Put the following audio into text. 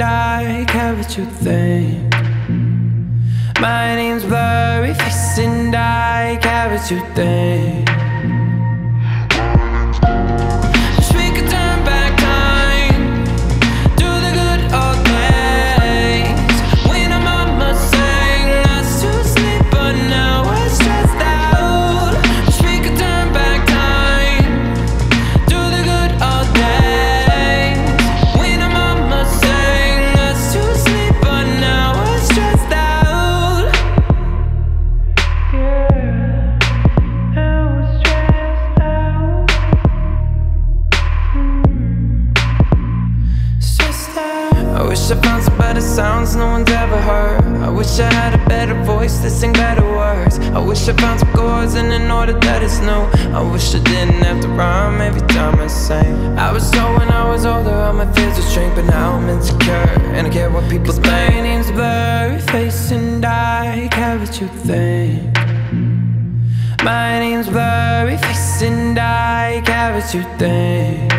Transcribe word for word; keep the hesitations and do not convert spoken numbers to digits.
I care what you think. My name's Blurryface and I care what you think. Wish we could turn back time, do the good old days when our mama sang us to sleep, but now we're stressed out. Wish we could turn back time, do the good old days when our mama sang us to sleep, but now we're stressed out. Yeah, now we're stressed out. Mm. Stressed out. I wish I found some better sounds no one's ever heard. I wish I had a better voice to sing better words. I wish I found some chords in an order that is new. I wish I didn't have to rhyme every time I sang. I was told when I was older all my fears would shrink, but now I'm insecure and I care what people think. My name's Blurryface and I care what you think. My name's Blurryface and I care what you think.